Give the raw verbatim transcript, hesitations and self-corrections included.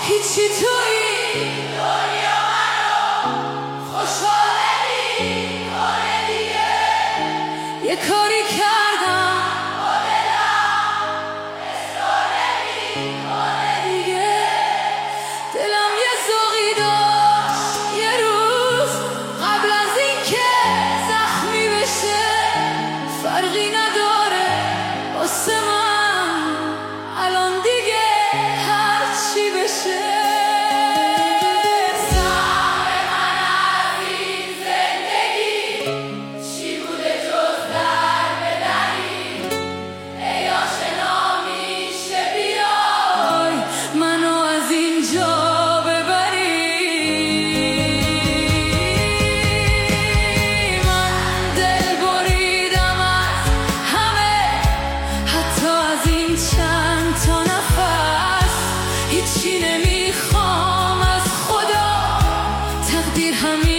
هیچی توی دنیا منو خوشحال نمی‌کنه دیگه. یه کاری کردم با دلم اصرار نمی‌کنه دیگه. دلم یه ذوقی داشت یه روز قبل از این که زخمی بشه. فرقی نداره واسه من الان دیگه هر چی بشه. سهم من از این زندگی چی بوده جز در بدنی؟ ای آشنا میشه بیای منو از اینجا ببری. من دل بریدم از همه، حتی از این چند تا نفس. هیچی نمیخوام از خدا، تقدیر همین